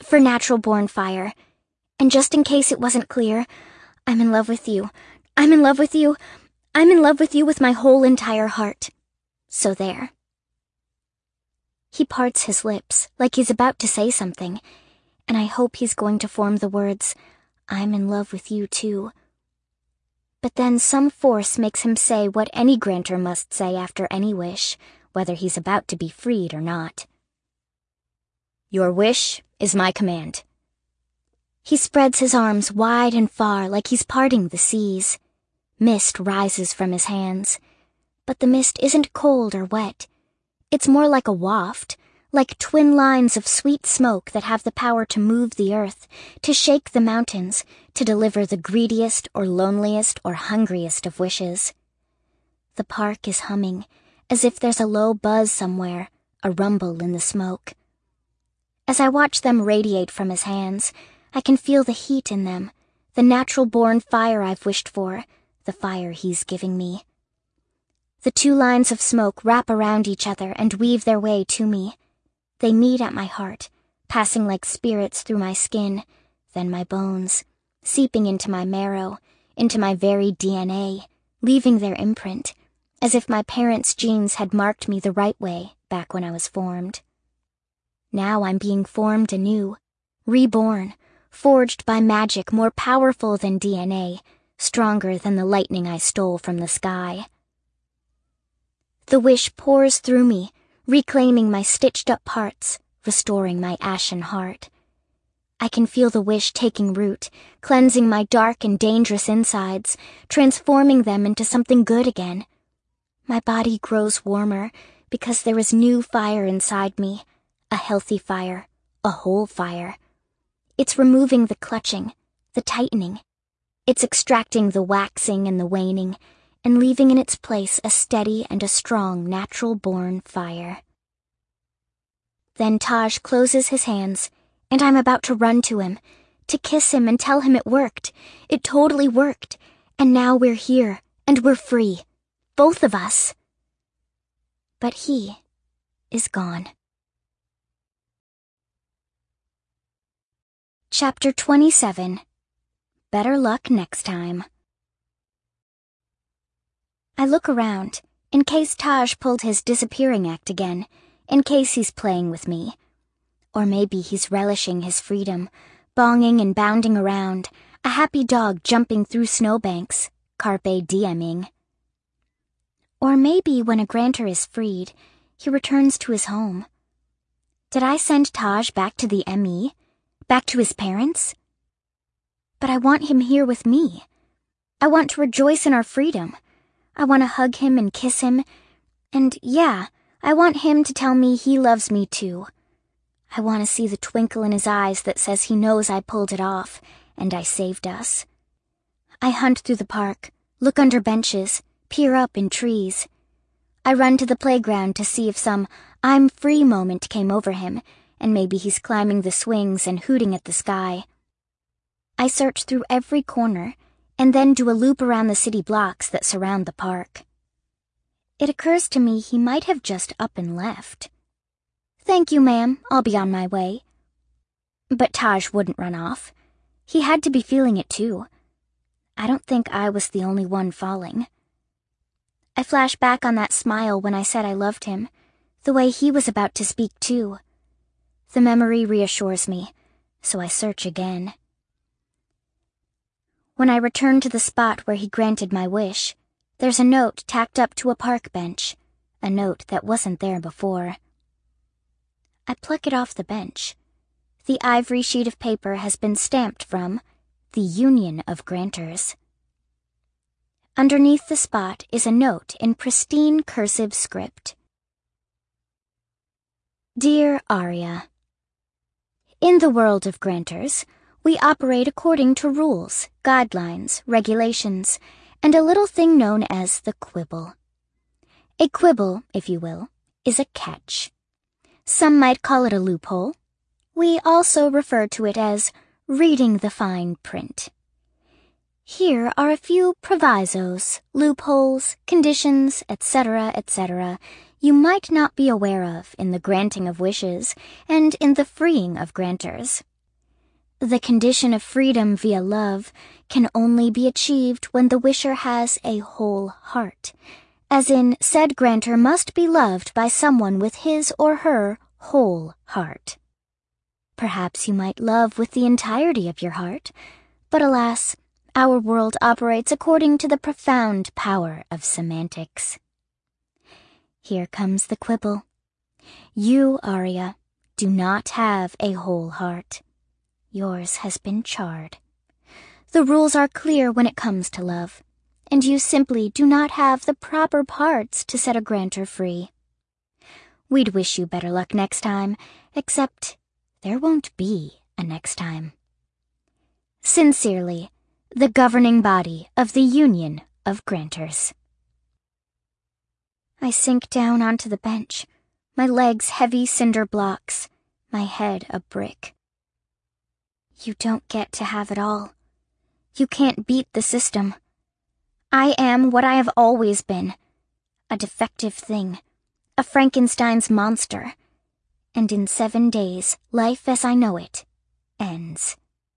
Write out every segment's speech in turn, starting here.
for natural-born fire. And just in case it wasn't clear, I'm in love with you. I'm in love with you. I'm in love with you with my whole entire heart. So there. He parts his lips, like he's about to say something, and I hope he's going to form the words, I'm in love with you too. But then some force makes him say what any grantor must say after any wish, whether he's about to be freed or not. Your wish is my command. He spreads his arms wide and far like he's parting the seas. Mist rises from his hands, but the mist isn't cold or wet. It's more like a waft, like twin lines of sweet smoke that have the power to move the earth, to shake the mountains, to deliver the greediest or loneliest or hungriest of wishes. The park is humming, as if there's a low buzz somewhere, a rumble in the smoke. As I watch them radiate from his hands, I can feel the heat in them, the natural-born fire I've wished for, the fire he's giving me. The two lines of smoke wrap around each other and weave their way to me. They meet at my heart, passing like spirits through my skin, then my bones, seeping into my marrow, into my very DNA, leaving their imprint, as if my parents' genes had marked me the right way back when I was formed. Now I'm being formed anew, reborn, forged by magic more powerful than DNA, stronger than the lightning I stole from the sky. The wish pours through me, reclaiming my stitched-up parts, restoring my ashen heart. I can feel the wish taking root, cleansing my dark and dangerous insides, transforming them into something good again. My body grows warmer because there is new fire inside me, a healthy fire, a whole fire. It's removing the clutching, the tightening. It's extracting the waxing and the waning, and leaving in its place a steady and a strong natural-born fire. Then Taj closes his hands, and I'm about to run to him, to kiss him and tell him it worked. It totally worked, and now we're here, and we're free, both of us. But he is gone. Chapter 27. Better luck next time. I look around, in case Taj pulled his disappearing act again, in case he's playing with me. Or maybe he's relishing his freedom, bonging and bounding around, a happy dog jumping through snowbanks, carpe dieming. Or maybe when a grantor is freed, he returns to his home. Did I send Taj back to the ME? Back to his parents? But I want him here with me. I want to rejoice in our freedom. I want to hug him and kiss him, and yeah, I want him to tell me he loves me too. I want to see the twinkle in his eyes that says he knows I pulled it off, and I saved us. I hunt through the park, look under benches, peer up in trees. I run to the playground to see if some I'm free moment came over him, and maybe he's climbing the swings and hooting at the sky. I search through every corner, and then do a loop around the city blocks that surround the park. It occurs to me he might have just up and left. Thank you, ma'am, I'll be on my way. But Taj wouldn't run off. He had to be feeling it too. I don't think I was the only one falling. I flash back on that smile when I said I loved him, the way he was about to speak too. The memory reassures me, so I search again. When I return to the spot where he granted my wish, there's a note tacked up to a park bench, a note that wasn't there before. I pluck it off the bench. The ivory sheet of paper has been stamped from the Union of Grantors. Underneath the spot is a note in pristine cursive script. Dear Arya, in the world of Grantors, we operate according to rules, guidelines, regulations, and a little thing known as the quibble. A quibble, if you will, is a catch. Some might call it a loophole. We also refer to it as reading the fine print. Here are a few provisos, loopholes, conditions, etc., etc., you might not be aware of in the granting of wishes and in the freeing of grantors. The condition of freedom via love can only be achieved when the wisher has a whole heart, as in, said grantor must be loved by someone with his or her whole heart. Perhaps you might love with the entirety of your heart, but alas, our world operates according to the profound power of semantics. Here comes the quibble. You, Arya, do not have a whole heart. Yours has been charred. The rules are clear when it comes to love, and you simply do not have the proper parts to set a grantor free. We'd wish you better luck next time, except there won't be a next time. Sincerely, the governing body of the Union of Grantors. I sink down onto the bench, my legs heavy cinder blocks, my head a brick. You don't get to have it all. You can't beat the system. I am what I have always been, a defective thing, a Frankenstein's monster, and in 7 days, life as I know it ends.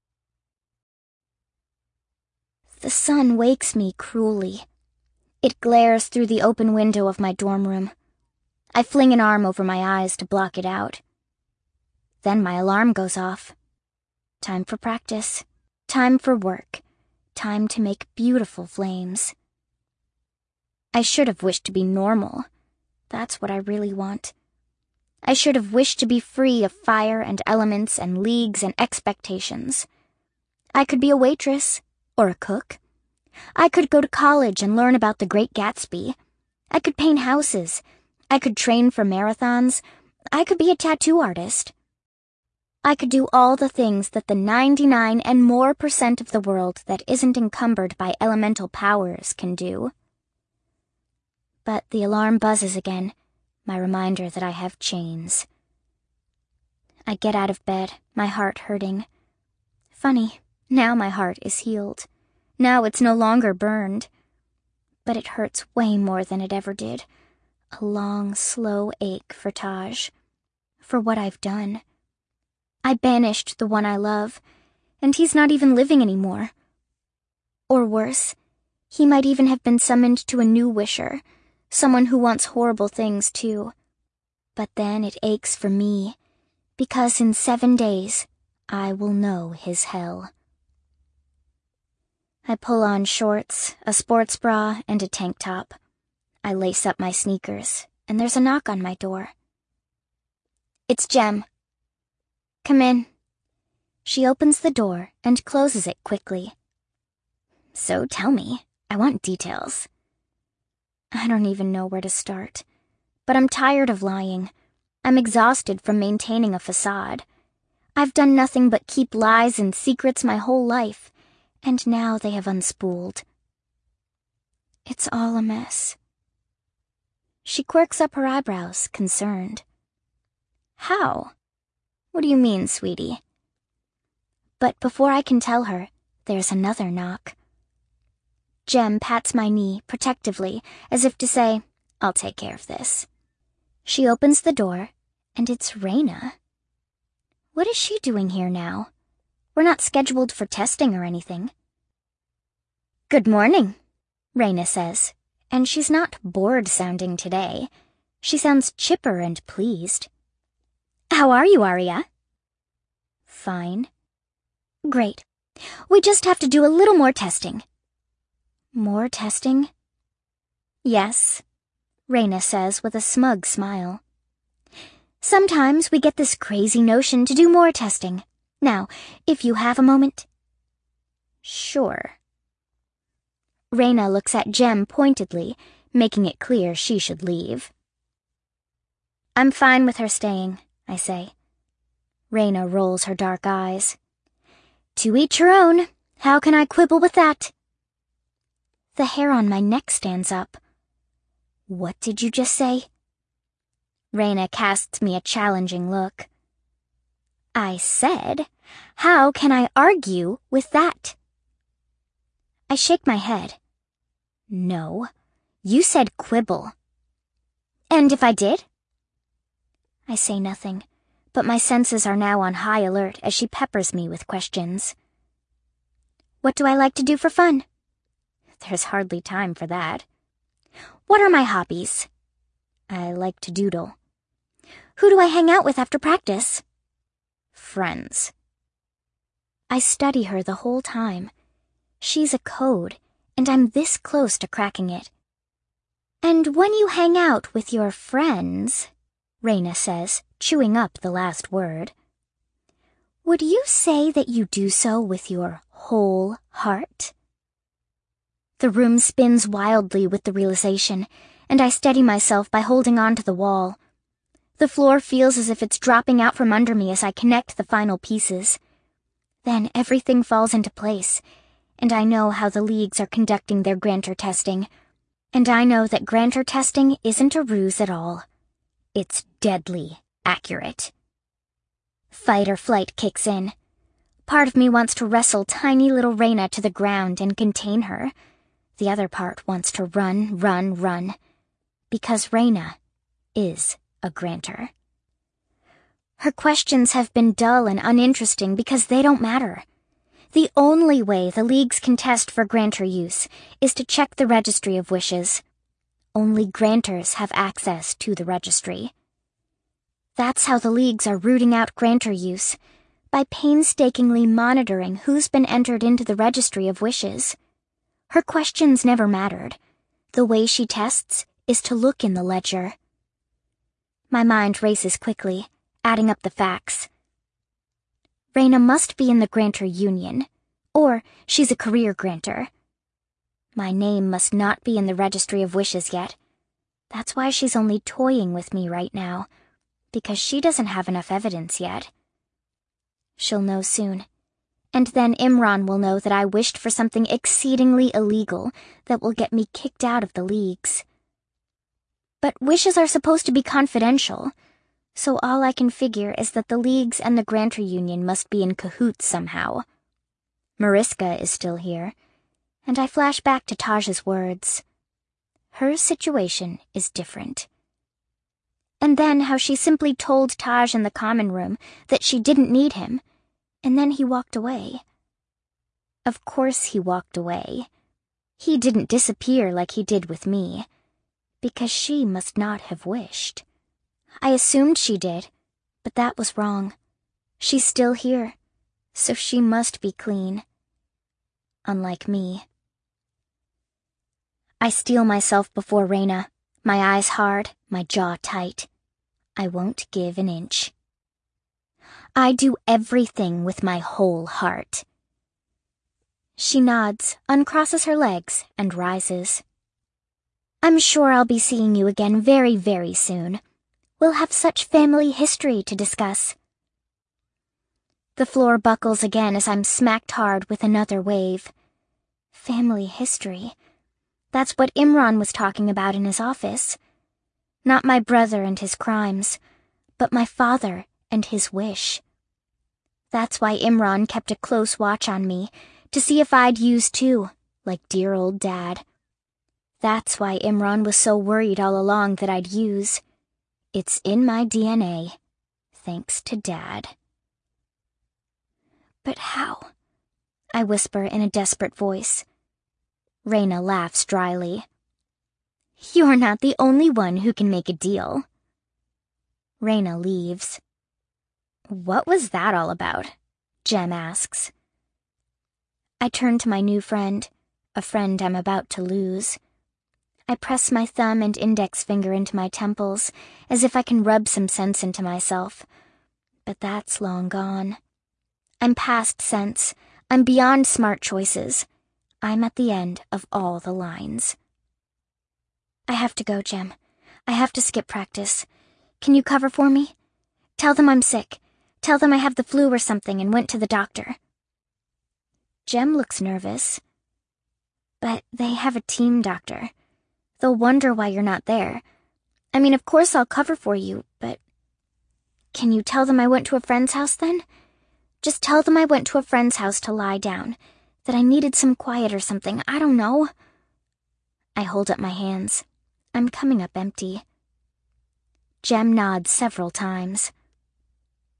The sun wakes me cruelly. It glares through the open window of my dorm room. I fling an arm over my eyes to block it out. Then my alarm goes off. Time for practice. Time for work. Time to make beautiful flames. I should have wished to be normal. That's what I really want. I should have wished to be free of fire and elements and leagues and expectations. I could be a waitress or a cook. I could go to college and learn about the Great Gatsby. I could paint houses. I could train for marathons. I could be a tattoo artist. I could do all the things that the 99% and more of the world that isn't encumbered by elemental powers can do. But the alarm buzzes again, my reminder that I have chains. I get out of bed, my heart hurting. Funny, now my heart is healed. Now it's no longer burned. But it hurts way more than it ever did. A long, slow ache for Taj. For what I've done. I banished the one I love, and he's not even living anymore. Or worse, he might even have been summoned to a new wisher, someone who wants horrible things too. But then it aches for me, because in 7 days, I will know his hell. I pull on shorts, a sports bra, and a tank top. I lace up my sneakers, and there's a knock on my door. It's Jem. Come in. She opens the door and closes it quickly. So tell me, I want details. I don't even know where to start, but I'm tired of lying. I'm exhausted from maintaining a facade. I've done nothing but keep lies and secrets my whole life, and now they have unspooled. It's all a mess. She quirks up her eyebrows, concerned. How? What do you mean, sweetie? But before I can tell her, there's another knock. Jem pats my knee protectively, as if to say, I'll take care of this. She opens the door, and it's Raina. What is she doing here now? We're not scheduled for testing or anything. Good morning, Raina says, and she's not bored-sounding today. She sounds chipper and pleased. How are you, Arya? Fine. Great. We just have to do a little more testing. More testing? Yes, Raina says with a smug smile. Sometimes we get this crazy notion to do more testing. Now, if you have a moment. Sure. Raina looks at Jem pointedly, making it clear she should leave. I'm fine with her staying, I say. Raina rolls her dark eyes. To each her own. How can I quibble with that? The hair on my neck stands up. What did you just say? Raina casts me a challenging look. I said, how can I argue with that? I shake my head. No, you said quibble. And if I did? I say nothing, but my senses are now on high alert as she peppers me with questions. What do I like to do for fun? There's hardly time for that. What are my hobbies? I like to doodle. Who do I hang out with after practice? Friends. I study her the whole time. She's a code, and I'm this close to cracking it. And when you hang out with your friends, Raina says, chewing up the last word, would you say that you do so with your whole heart? The room spins wildly with the realization, and I steady myself by holding on to the wall. The floor feels as if it's dropping out from under me as I connect the final pieces. Then everything falls into place, and I know how the leagues are conducting their Grantor testing. And I know that Grantor testing isn't a ruse at all. It's deadly accurate. Fight or flight kicks in. Part of me wants to wrestle tiny little Raina to the ground and contain her. The other part wants to run, run, run. Because Raina is a Grantor. Her questions have been dull and uninteresting because they don't matter. The only way the leagues can test for Grantor use is to check the registry of wishes. Only Grantors have access to the registry. That's how the leagues are rooting out Grantor use, by painstakingly monitoring who's been entered into the registry of wishes. Her questions never mattered. The way she tests is to look in the ledger. My mind races quickly, adding up the facts. Raina must be in the Grantor Union, or she's a career Grantor. My name must not be in the registry of wishes yet. That's why she's only toying with me right now, because she doesn't have enough evidence yet. She'll know soon, and then Imran will know that I wished for something exceedingly illegal that will get me kicked out of the leagues. But wishes are supposed to be confidential, so all I can figure is that the leagues and the Grantor Union must be in cahoots somehow. Mariska is still here, and I flash back to Taj's words. Her situation is different. And then how she simply told Taj in the common room that she didn't need him, and then he walked away. Of course he walked away. He didn't disappear like he did with me, because she must not have wished. I assumed she did, but that was wrong. She's still here, so she must be clean. Unlike me. I steel myself before Raina, my eyes hard, my jaw tight. I won't give an inch. I do everything with my whole heart. She nods, uncrosses her legs, and rises. I'm sure I'll be seeing you again very, very soon. We'll have such family history to discuss. The floor buckles again as I'm smacked hard with another wave. Family history. That's what Imran was talking about in his office. Not my brother and his crimes, but my father and his wish. That's why Imran kept a close watch on me, to see if I'd use too, like dear old Dad. That's why Imran was so worried all along that I'd use. It's in my DNA, thanks to Dad. But how? I whisper in a desperate voice. Raina laughs dryly. You're not the only one who can make a deal. Raina leaves. What was that all about? Jem asks. I turn to my new friend, a friend I'm about to lose. I press my thumb and index finger into my temples, as if I can rub some sense into myself. But that's long gone. I'm past sense. I'm beyond smart choices. I'm at the end of all the lines. I have to go, Jem. I have to skip practice. Can you cover for me? Tell them I'm sick. Tell them I have the flu or something and went to the doctor. Jem looks nervous. But they have a team doctor. They'll wonder why you're not there. I mean, of course I'll cover for you, but... Can you tell them I went to a friend's house then? Just tell them I went to a friend's house to lie down, that I needed some quiet or something, I don't know. I hold up my hands. I'm coming up empty. Jem nods several times.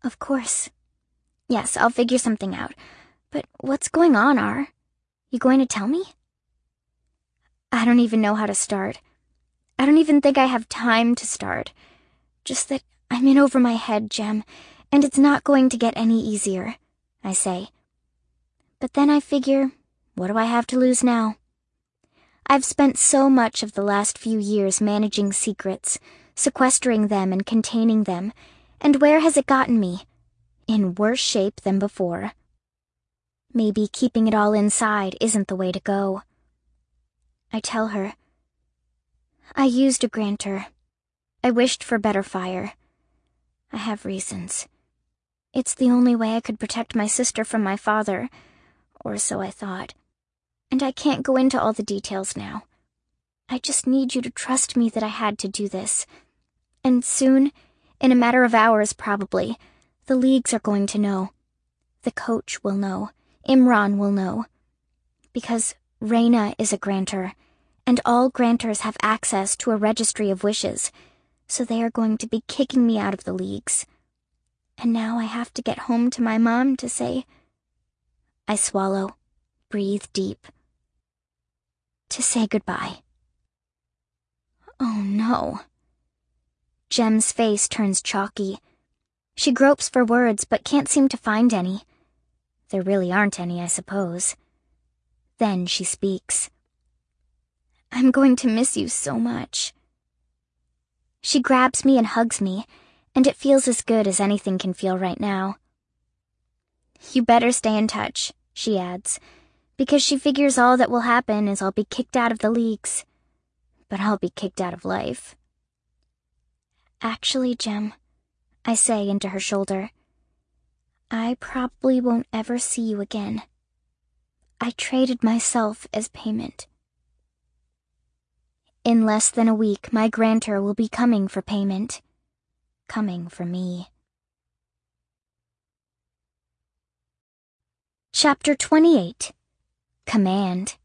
Of course. Yes, I'll figure something out. But what's going on, R? You going to tell me? I don't even know how to start. I don't even think I have time to start. Just that I'm in over my head, Jem, and it's not going to get any easier, I say. But then I figure, what do I have to lose now? I've spent so much of the last few years managing secrets, sequestering them and containing them, and where has it gotten me? In worse shape than before. Maybe keeping it all inside isn't the way to go. I tell her, I used a grantor. I wished for better fire. I have reasons. It's the only way I could protect my sister from my father, or so I thought. And I can't go into all the details now. I just need you to trust me that I had to do this. And soon, in a matter of hours probably, the leagues are going to know. The coach will know. Imran will know. Because Reyna is a grantor, and all grantors have access to a registry of wishes, so they are going to be kicking me out of the leagues. And now I have to get home to my mom to say... I swallow, breathe deep. To say goodbye. Oh no. Jem's face turns chalky. She gropes for words but can't seem to find any. There really aren't any, I suppose. Then she speaks. I'm going to miss you so much. She grabs me and hugs me, and it feels as good as anything can feel right now. You better stay in touch, she adds, because she figures all that will happen is I'll be kicked out of the leagues. But I'll be kicked out of life. Actually, Jem, I say into her shoulder, I probably won't ever see you again. I traded myself as payment. In less than a week, my grantor will be coming for payment. Coming for me. Chapter 28. Command.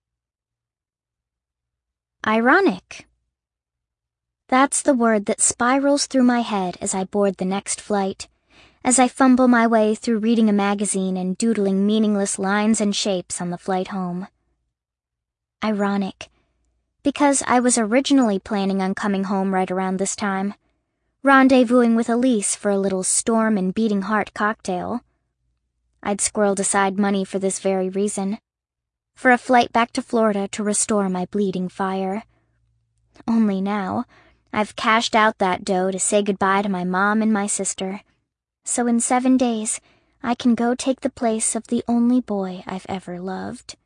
Ironic. That's the word that spirals through my head as I board the next flight, as I fumble my way through reading a magazine and doodling meaningless lines and shapes on the flight home. Ironic. Because I was originally planning on coming home right around this time, rendezvousing with Elise for a little storm and beating heart cocktail. I'd squirreled aside money for this very reason. For a flight back to Florida to restore my bleeding fire. Only now, I've cashed out that dough to say goodbye to my mom and my sister. So in 7 days, I can go take the place of the only boy I've ever loved.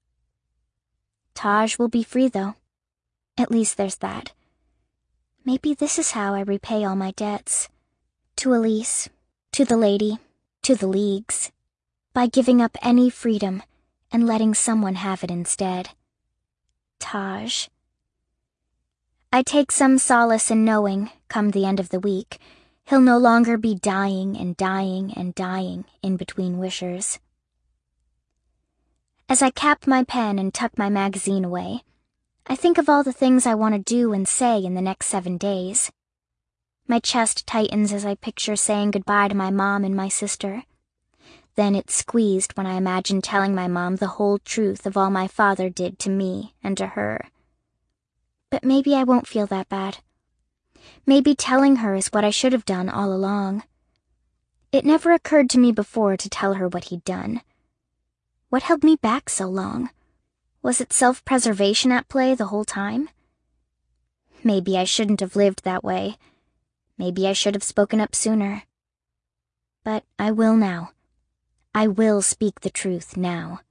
Taj will be free, though. At least there's that. Maybe this is how I repay all my debts. To Elise, to the lady, to the leagues. By giving up any freedom and letting someone have it instead. Taj. I take some solace in knowing, come the end of the week, he'll no longer be dying and dying and dying in between wishers. As I cap my pen and tuck my magazine away, I think of all the things I want to do and say in the next 7 days. My chest tightens as I picture saying goodbye to my mom and my sister. Then it's squeezed when I imagine telling my mom the whole truth of all my father did to me and to her. But maybe I won't feel that bad. Maybe telling her is what I should have done all along. It never occurred to me before to tell her what he'd done. What held me back so long? Was it self-preservation at play the whole time? Maybe I shouldn't have lived that way. Maybe I should have spoken up sooner. But I will now. I will speak the truth now.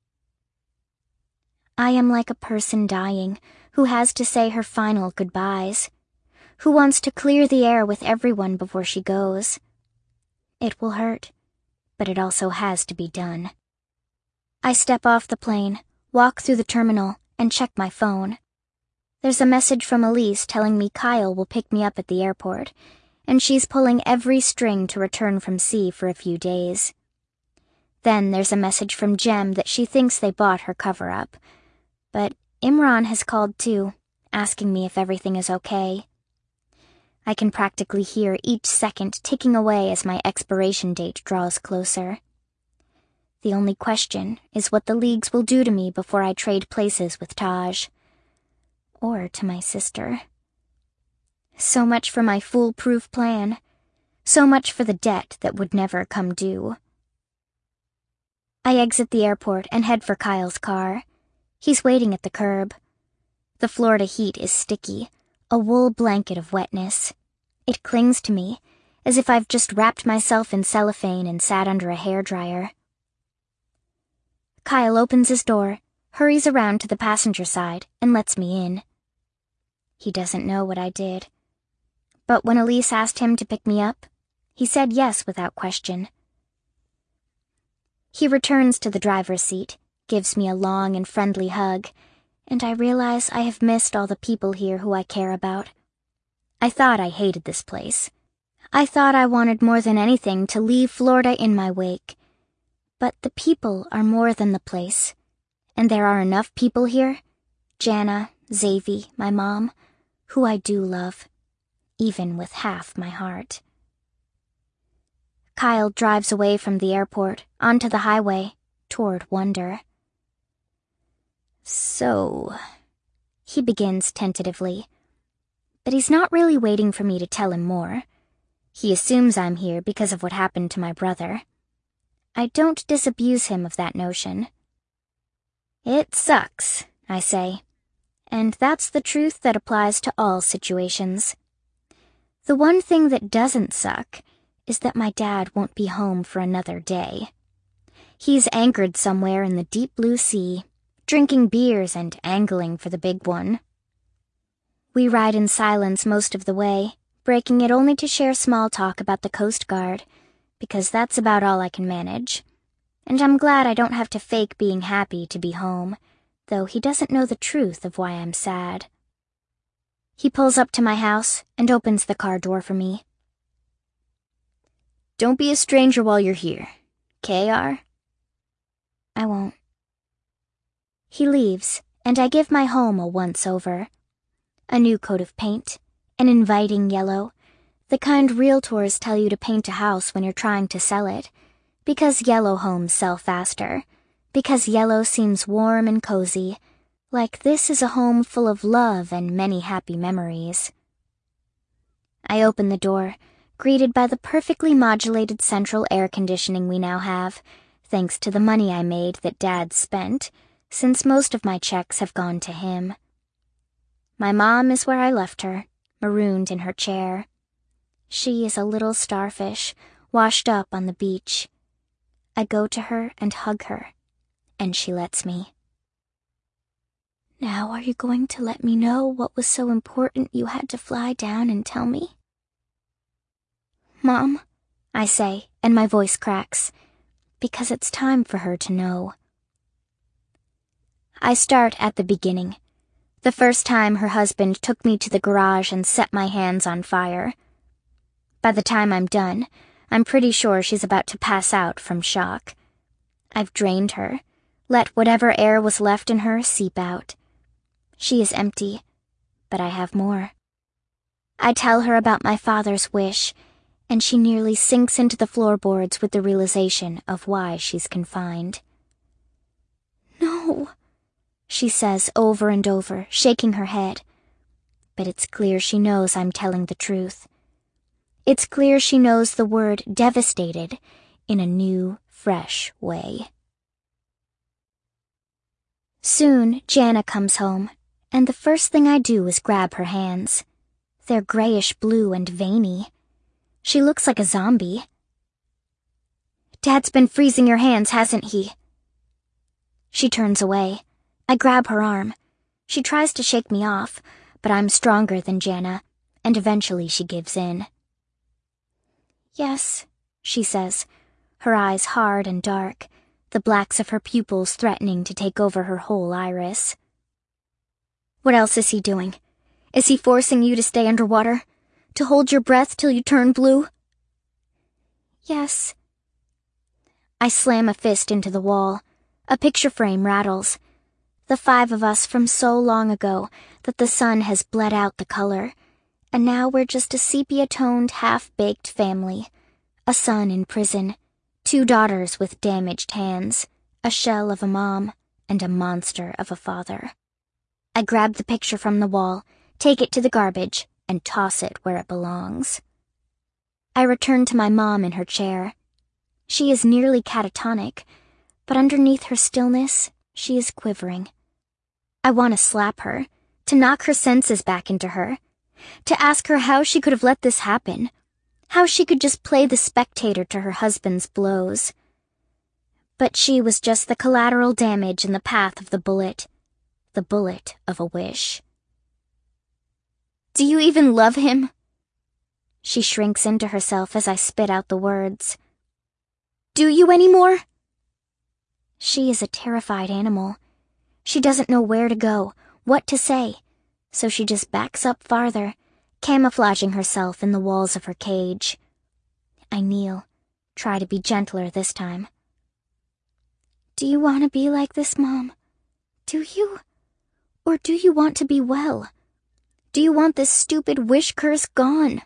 I am like a person dying who has to say her final goodbyes, who wants to clear the air with everyone before she goes. It will hurt, but it also has to be done. I step off the plane, walk through the terminal, and check my phone. There's a message from Elise telling me Kyle will pick me up at the airport, and she's pulling every string to return from sea for a few days. Then there's a message from Jem that she thinks they bought her cover-up. But Imran has called too, asking me if everything is okay. I can practically hear each second ticking away as my expiration date draws closer. The only question is what the leagues will do to me before I trade places with Taj. Or to my sister. So much for my foolproof plan. So much for the debt that would never come due. I exit the airport and head for Kyle's car. He's waiting at the curb. The Florida heat is sticky, a wool blanket of wetness. It clings to me, as if I've just wrapped myself in cellophane and sat under a hairdryer. Kyle opens his door, hurries around to the passenger side, and lets me in. He doesn't know what I did. But when Elise asked him to pick me up, he said yes without question. He returns to the driver's seat, gives me a long and friendly hug, and I realize I have missed all the people here who I care about. I thought I hated this place. I thought I wanted more than anything to leave Florida in my wake. But the people are more than the place. And there are enough people here, Jana, Xavi, my mom, who I do love, even with half my heart. Kyle drives away from the airport, onto the highway, toward Wonder. So, he begins tentatively. But he's not really waiting for me to tell him more. He assumes I'm here because of what happened to my brother. I don't disabuse him of that notion. It sucks, I say. And that's the truth that applies to all situations. The one thing that doesn't suck is that my dad won't be home for another day. He's anchored somewhere in the deep blue sea, drinking beers and angling for the big one. We ride in silence most of the way, breaking it only to share small talk about the Coast Guard, because that's about all I can manage. And I'm glad I don't have to fake being happy to be home, though he doesn't know the truth of why I'm sad. He pulls up to my house and opens the car door for me. Don't be a stranger while you're here, KR? I won't. He leaves, and I give my home a once-over. A new coat of paint, an inviting yellow, the kind realtors tell you to paint a house when you're trying to sell it, because yellow homes sell faster, because yellow seems warm and cozy, like this is a home full of love and many happy memories. I open the door, greeted by the perfectly modulated central air conditioning we now have, thanks to the money I made that Dad spent, since most of my checks have gone to him. My mom is where I left her, marooned in her chair. She is a little starfish, washed up on the beach. I go to her and hug her, and she lets me. Now are you going to let me know what was so important you had to fly down and tell me? Mom, I say, and my voice cracks, because it's time for her to know. I start at the beginning. The first time her husband took me to the garage and set my hands on fire. By the time I'm done, I'm pretty sure she's about to pass out from shock. I've drained her, let whatever air was left in her seep out. She is empty, but I have more. I tell her about my father's wish, and she nearly sinks into the floorboards with the realization of why she's confined. No, she says over and over, shaking her head. But it's clear she knows I'm telling the truth. It's clear she knows the word devastated in a new, fresh way. Soon, Jana comes home, and the first thing I do is grab her hands. They're grayish-blue and veiny. She looks like a zombie. Dad's been freezing your hands, hasn't he? She turns away. I grab her arm. She tries to shake me off, but I'm stronger than Jana, and eventually she gives in. Yes, she says, her eyes hard and dark, the blacks of her pupils threatening to take over her whole iris. What else is he doing? Is he forcing you to stay underwater? To hold your breath till you turn blue? Yes. I slam a fist into the wall. A picture frame rattles. The 5 of us from so long ago that the sun has bled out the color, And now we're just a sepia-toned, half-baked family. A son in prison, 2 daughters with damaged hands, a shell of a mom, and a monster of a father. I grab the picture from the wall, take it to the garbage, and toss it where it belongs. I return to my mom in her chair. She is nearly catatonic, but underneath her stillness, she is quivering. I want to slap her, to knock her senses back into her, to ask her how she could have let this happen, how she could just play the spectator to her husband's blows. But she was just the collateral damage in the path of the bullet of a wish. Do you even love him? She shrinks into herself as I spit out the words. Do you anymore? She is a terrified animal. She doesn't know where to go, what to say, so she just backs up farther, camouflaging herself in the walls of her cage. I kneel, try to be gentler this time. Do you want to be like this, Mom? Do you? Or do you want to be well? Do you want this stupid wish curse gone?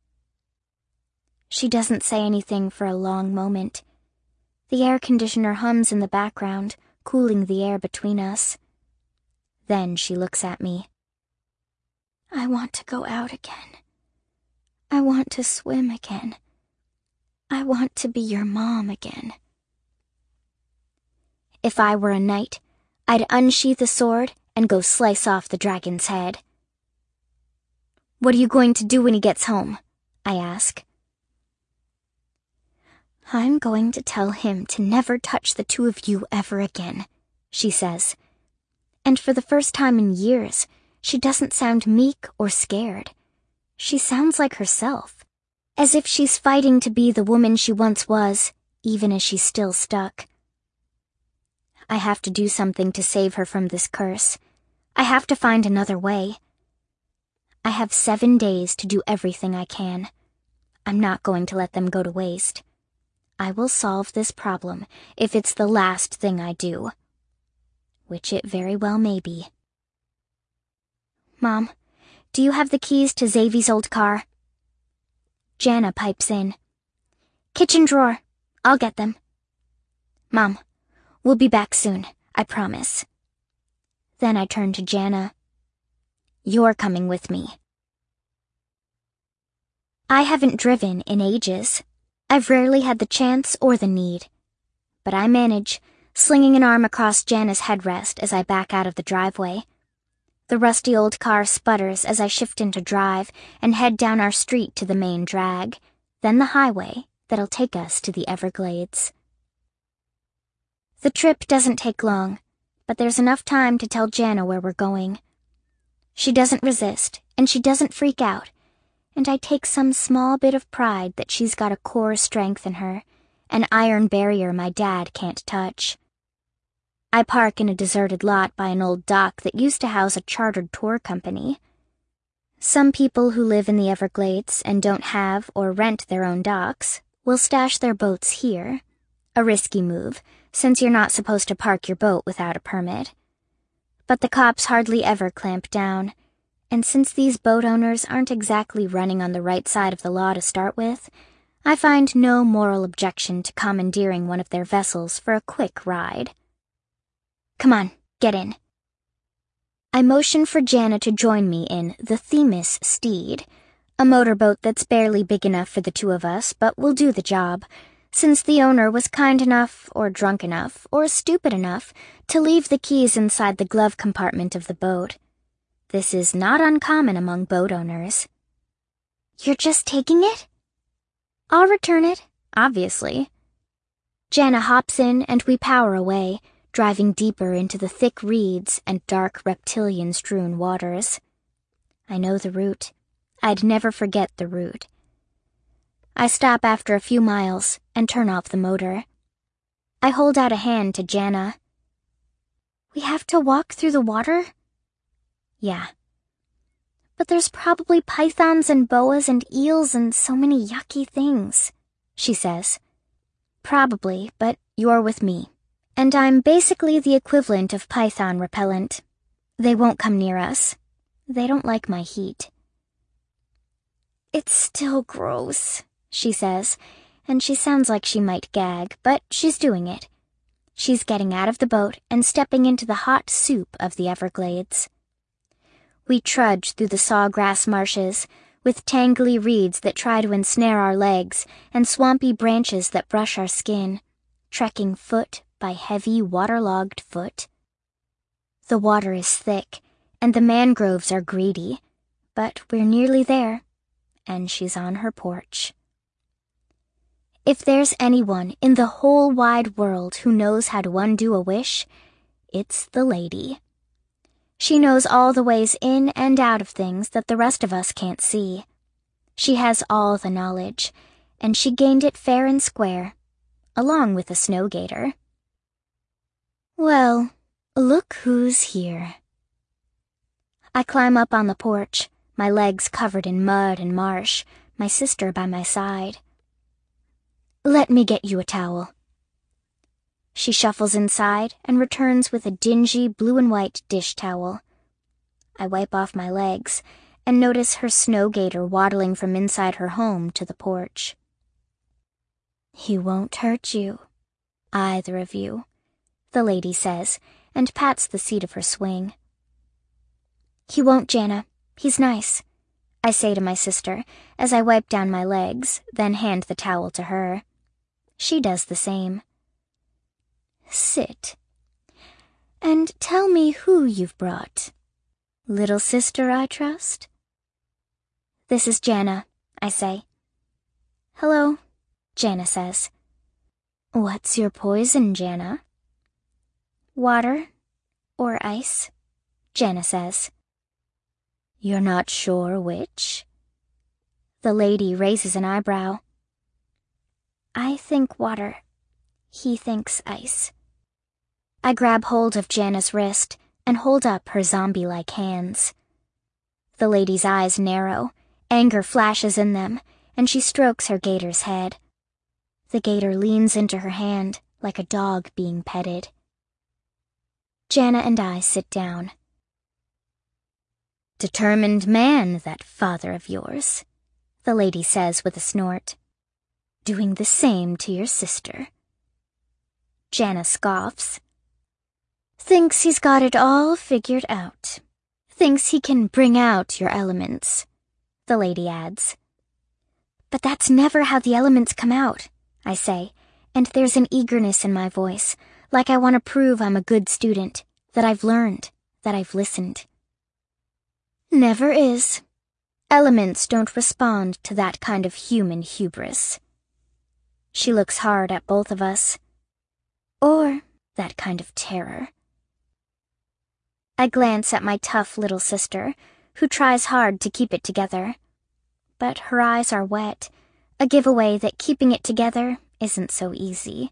She doesn't say anything for a long moment. The air conditioner hums in the background, cooling the air between us. Then she looks at me. I want to go out again. I want to swim again. I want to be your mom again. If I were a knight, I'd unsheath a sword and go slice off the dragon's head. What are you going to do when he gets home? I ask. I'm going to tell him to never touch the 2 of you ever again, she says. And for the first time in years, she doesn't sound meek or scared. She sounds like herself, as if she's fighting to be the woman she once was, even as she's still stuck. I have to do something to save her from this curse. I have to find another way. I have 7 days to do everything I can. I'm not going to let them go to waste. I will solve this problem if it's the last thing I do. Which it very well may be. Mom, do you have the keys to Xavie's old car? Jana pipes in. Kitchen drawer. I'll get them. Mom, we'll be back soon, I promise. Then I turn to Jana. You're coming with me. I haven't driven in ages. I've rarely had the chance or the need. But I manage, slinging an arm across Jana's headrest as I back out of the driveway. The rusty old car sputters as I shift into drive and head down our street to the main drag, then the highway that'll take us to the Everglades. The trip doesn't take long, but there's enough time to tell Jana where we're going. She doesn't resist, and she doesn't freak out, and I take some small bit of pride that she's got a core strength in her, an iron barrier my dad can't touch. I park in a deserted lot by an old dock that used to house a chartered tour company. Some people who live in the Everglades and don't have or rent their own docks will stash their boats here. A risky move, since you're not supposed to park your boat without a permit. But the cops hardly ever clamp down, and since these boat owners aren't exactly running on the right side of the law to start with, I find no moral objection to commandeering one of their vessels for a quick ride. Come on, get in. I motion for Jana to join me in the Themis Steed, a motorboat that's barely big enough for the 2 of us, but will do the job, since the owner was kind enough, or drunk enough, or stupid enough to leave the keys inside the glove compartment of the boat. This is not uncommon among boat owners. You're just taking it? I'll return it, obviously. Jana hops in and we power away, driving deeper into the thick reeds and dark reptilian-strewn waters. I know the route. I'd never forget the route. I stop after a few miles and turn off the motor. I hold out a hand to Jana. We have to walk through the water? Yeah. But there's probably pythons and boas and eels and so many yucky things, she says. Probably, but you're with me. And I'm basically the equivalent of python repellent. They won't come near us. They don't like my heat. It's still gross, she says, and she sounds like she might gag, but she's doing it. She's getting out of the boat and stepping into the hot soup of the Everglades. We trudge through the sawgrass marshes, with tangly reeds that try to ensnare our legs and swampy branches that brush our skin, trekking foot by heavy waterlogged foot. The water is thick, and the mangroves are greedy, but we're nearly there, and she's on her porch. If there's anyone in the whole wide world who knows how to undo a wish, it's the lady. She knows all the ways in and out of things that the rest of us can't see. She has all the knowledge, and she gained it fair and square, along with a snow gator. Well, look who's here. I climb up on the porch, my legs covered in mud and marsh, my sister by my side. Let me get you a towel. She shuffles inside and returns with a dingy blue and white dish towel. I wipe off my legs and notice her snow gator waddling from inside her home to the porch. He won't hurt you, either of you, the lady says, and pats the seat of her swing. He won't, Jana. He's nice, I say to my sister as I wipe down my legs, then hand the towel to her. She does the same. Sit. And tell me who you've brought. Little sister, I trust? This is Jana, I say. Hello, Jana says. What's your poison, Jana? Water or ice, Jana says. You're not sure which? The lady raises an eyebrow. I think water. He thinks ice. I grab hold of Jana's wrist and hold up her zombie-like hands. The lady's eyes narrow, anger flashes in them, and she strokes her gator's head. The gator leans into her hand like a dog being petted. Jana and I sit down. Determined man, that father of yours, the lady says with a snort. Doing the same to your sister. Jana scoffs. Thinks he's got it all figured out. Thinks he can bring out your elements, the lady adds. But that's never how the elements come out, I say, and there's an eagerness in my voice, like I want to prove I'm a good student, that I've learned, that I've listened. Never is. Elements don't respond to that kind of human hubris. She looks hard at both of us. Or that kind of terror. I glance at my tough little sister, who tries hard to keep it together. But her eyes are wet, a giveaway that keeping it together isn't so easy.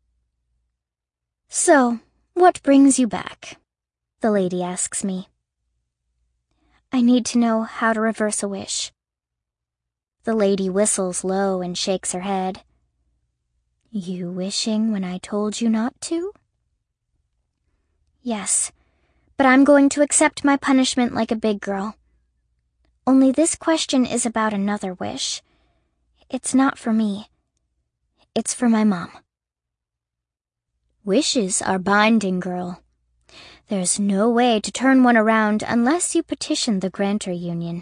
So, what brings you back? The lady asks me. I need to know how to reverse a wish. The lady whistles low and shakes her head. You wishing when I told you not to? Yes, but I'm going to accept my punishment like a big girl. Only this question is about another wish. It's not for me. It's for my mom. Wishes are binding, girl. There's no way to turn one around unless you petition the grantor union.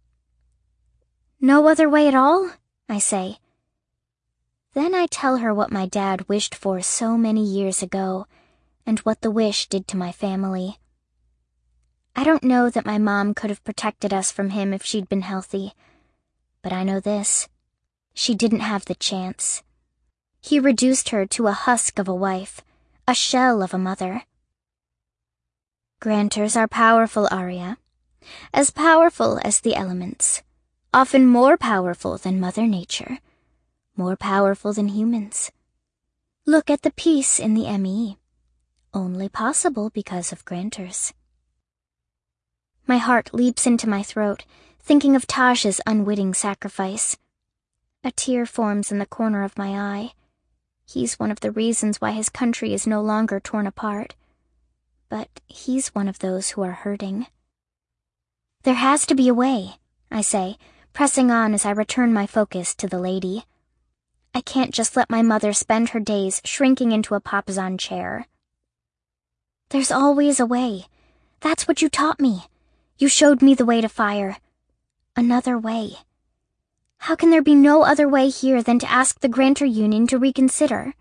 No other way at all? I say. Then I tell her what my dad wished for so many years ago, and what the wish did to my family. I don't know that my mom could have protected us from him if she'd been healthy, but I know this. She didn't have the chance. He reduced her to a husk of a wife, a shell of a mother. Grantors are powerful, Arya. As powerful as the elements. Often more powerful than Mother Nature. More powerful than humans. Look at the peace in the ME. Only possible because of Grantors. My heart leaps into my throat, thinking of Tasha's unwitting sacrifice. A tear forms in the corner of my eye. He's one of the reasons why his country is no longer torn apart. But he's one of those who are hurting. There has to be a way, I say, pressing on as I return my focus to the lady. I can't just let my mother spend her days shrinking into a papasan chair. There's always a way. That's what you taught me. You showed me the way to fire. Another way. How can there be no other way here than to ask the Grantor Union to reconsider?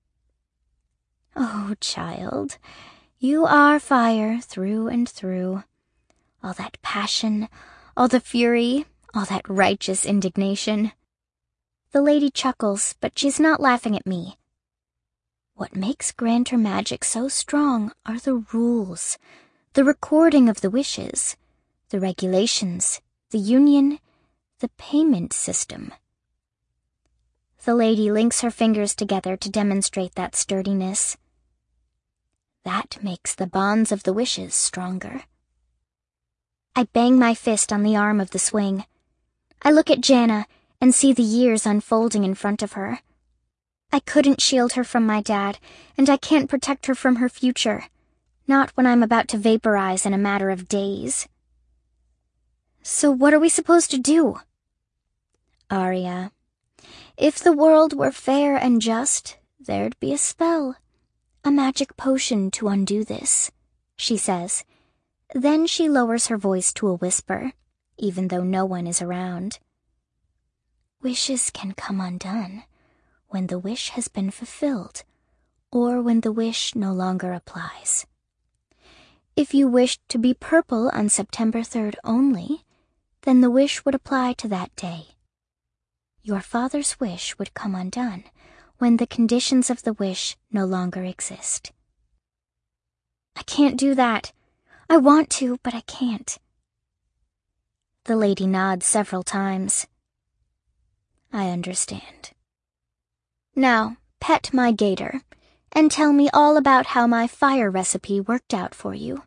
Oh, child, you are fire through and through. All that passion, all the fury, all that righteous indignation. The lady chuckles, but she's not laughing at me. What makes Grantor magic so strong are the rules, the recording of the wishes, the regulations, the union, the payment system. The lady links her fingers together to demonstrate that sturdiness. That makes the bonds of the wishes stronger. I bang my fist on the arm of the swing. I look at Jana and see the years unfolding in front of her. I couldn't shield her from my dad, and I can't protect her from her future. Not when I'm about to vaporize in a matter of days. So what are we supposed to do? Arya, if the world were fair and just, there'd be a spell, a magic potion to undo this, she says. Then she lowers her voice to a whisper, even though no one is around. Wishes can come undone when the wish has been fulfilled, or when the wish no longer applies. If you wished to be purple on September 3rd only, then the wish would apply to that day. Your father's wish would come undone when the conditions of the wish no longer exist. I can't do that. I want to, but I can't. The lady nods several times. I understand. Now, pet my gator, and tell me all about how my fire recipe worked out for you.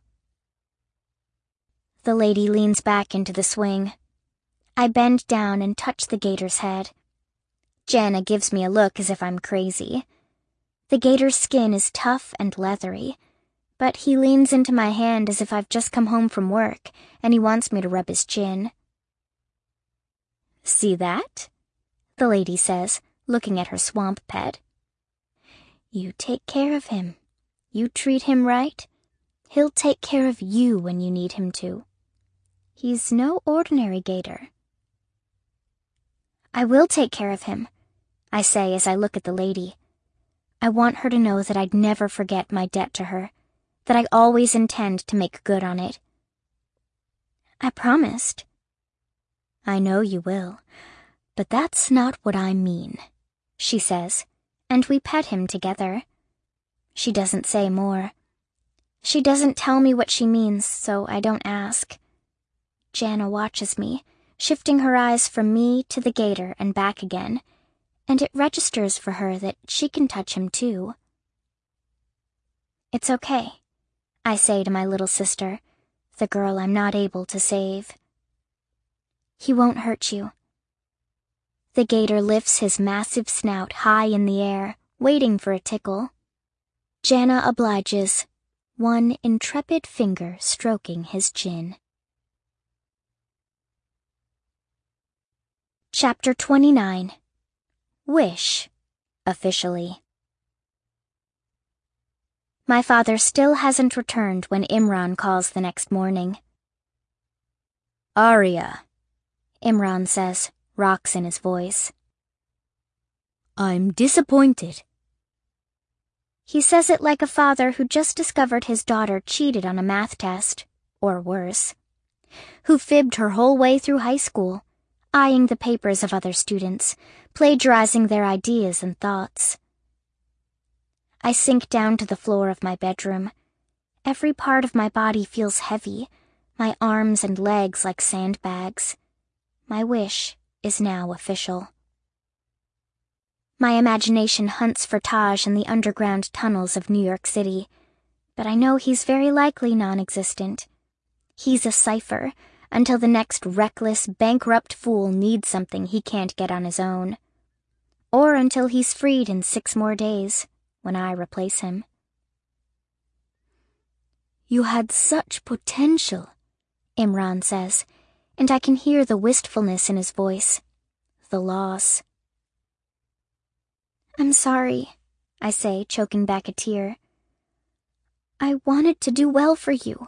The lady leans back into the swing. I bend down and touch the gator's head. Jana gives me a look as if I'm crazy. The gator's skin is tough and leathery, but he leans into my hand as if I've just come home from work and he wants me to rub his chin. See that? The lady says, looking at her swamp pet. You take care of him. You treat him right. He'll take care of you when you need him to. He's no ordinary gator. I will take care of him, I say as I look at the lady. I want her to know that I'd never forget my debt to her, that I always intend to make good on it. I promised. I know you will, but that's not what I mean, she says, and we pet him together. She doesn't say more. She doesn't tell me what she means, so I don't ask. Jana watches me, shifting her eyes from me to the gator and back again, and it registers for her that she can touch him too. It's okay, I say to my little sister, the girl I'm not able to save. He won't hurt you. The gator lifts his massive snout high in the air, waiting for a tickle. Jana obliges, one intrepid finger stroking his chin. Chapter 29. Wish, officially. My father still hasn't returned when Imran calls the next morning. Arya, Imran says, rocks in his voice. I'm disappointed. He says it like a father who just discovered his daughter cheated on a math test, or worse, who fibbed her whole way through high school, eyeing the papers of other students, plagiarizing their ideas and thoughts. I sink down to the floor of my bedroom. Every part of my body feels heavy, my arms and legs like sandbags. My wish is now official. My imagination hunts for Taj in the underground tunnels of New York City, but I know he's very likely non-existent. He's a cipher, until the next reckless, bankrupt fool needs something he can't get on his own. Or until he's freed in 6 more days, when I replace him. You had such potential, Imran says, and I can hear the wistfulness in his voice, the loss. "I'm sorry," I say, choking back a tear. "I wanted to do well for you."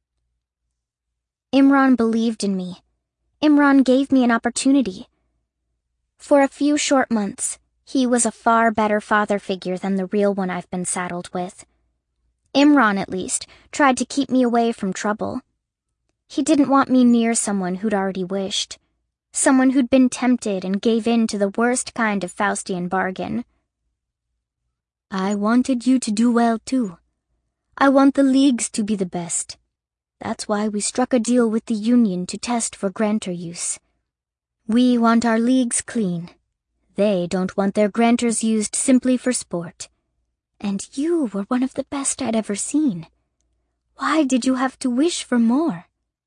Imran believed in me. Imran gave me an opportunity. For a few short months, he was a far better father figure than the real one I've been saddled with. Imran, at least, tried to keep me away from trouble. He didn't want me near someone who'd already wished, someone who'd been tempted and gave in to the worst kind of Faustian bargain. "I wanted you to do well, too. I want the leagues to be the best. That's why we struck a deal with the Union to test for grantor use. We want our leagues clean. They don't want their grantors used simply for sport. And you were one of the best I'd ever seen. Why did you have to wish for more?"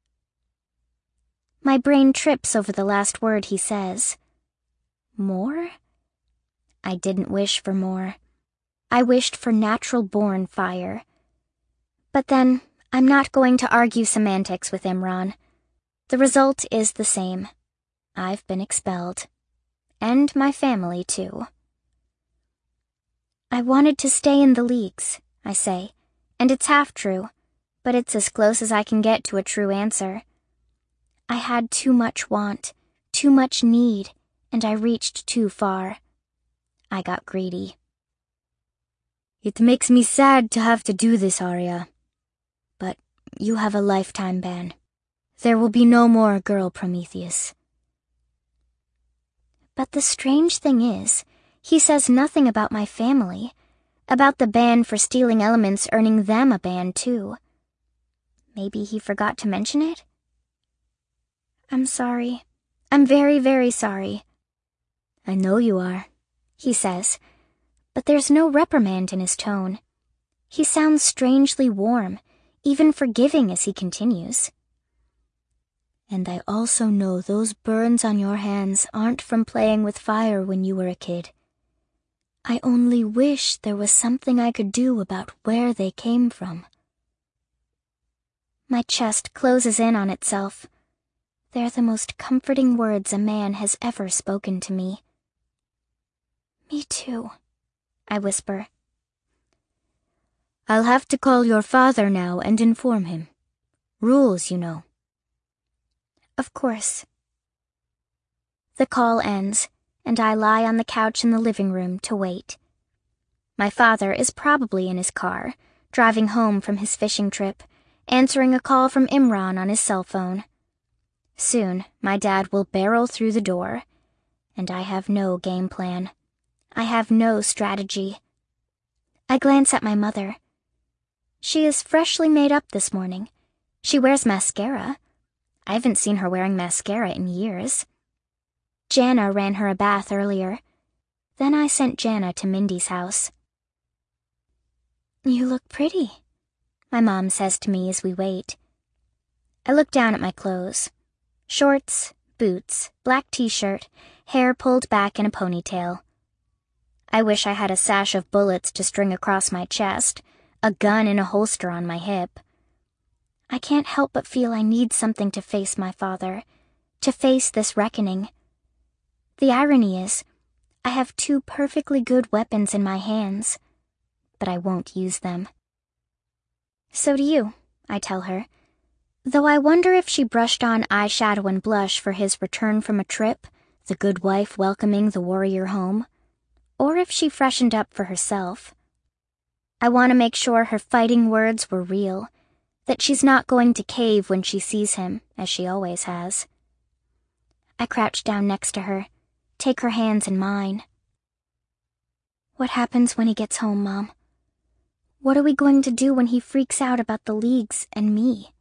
My brain trips over the last word he says. More? I didn't wish for more. I wished for natural-born fire. But then, I'm not going to argue semantics with Imran. The result is the same. I've been expelled. And my family, too. "I wanted to stay in the leagues," I say, and it's half true, but it's as close as I can get to a true answer. I had too much want, too much need, and I reached too far. I got greedy. "It makes me sad to have to do this, Arya. But you have a lifetime ban. There will be no more girl Prometheus." But the strange thing is, he says nothing about my family, about the ban for stealing elements earning them a ban too. Maybe he forgot to mention it? "I'm sorry. I'm very, very sorry." "I know you are," he says, but there's no reprimand in his tone. He sounds strangely warm, even forgiving as he continues. "And I also know those burns on your hands aren't from playing with fire when you were a kid. I only wish there was something I could do about where they came from." My chest closes in on itself. They're the most comforting words a man has ever spoken to me. "Me too," I whisper. "I'll have to call your father now and inform him. Rules, you know." "Of course." The call ends, and I lie on the couch in the living room to wait. My father is probably in his car, driving home from his fishing trip, answering a call from Imran on his cell phone. Soon, my dad will barrel through the door, and I have no game plan. I have no strategy. I glance at my mother. She is freshly made up this morning. She wears mascara. I haven't seen her wearing mascara in years. Jana ran her a bath earlier. Then I sent Jana to Mindy's house. "You look pretty," my mom says to me as we wait. I look down at my clothes. Shorts, boots, black t-shirt, hair pulled back in a ponytail. I wish I had a sash of bullets to string across my chest, a gun in a holster on my hip. I can't help but feel I need something to face my father, to face this reckoning. The irony is, I have two perfectly good weapons in my hands, but I won't use them. "So do you," I tell her, though I wonder if she brushed on eyeshadow and blush for his return from a trip, the good wife welcoming the warrior home, or if she freshened up for herself. I want to make sure her fighting words were real, that she's not going to cave when she sees him, as she always has. I crouch down next to her, take her hands in mine. "What happens when he gets home, Mom? What are we going to do when he freaks out about the leagues and me?"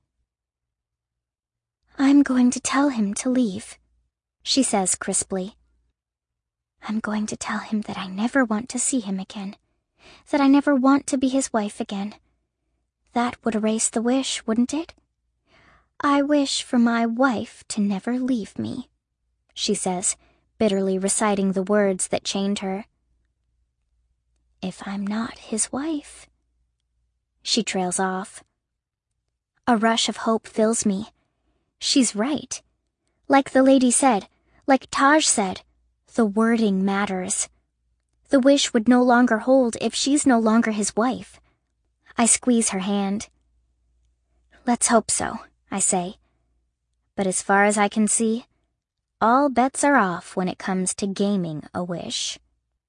"I'm going to tell him to leave," she says crisply. "I'm going to tell him that I never want to see him again, that I never want to be his wife again. That would erase the wish, wouldn't it? I wish for my wife to never leave me," she says, bitterly reciting the words that chained her. "If I'm not his wife..." She trails off. A rush of hope fills me. She's right. Like the lady said, like Taj said, the wording matters. The wish would no longer hold if she's no longer his wife. I squeeze her hand. Let's hope so, I say. But as far as I can see, all bets are off when it comes to gaming a wish.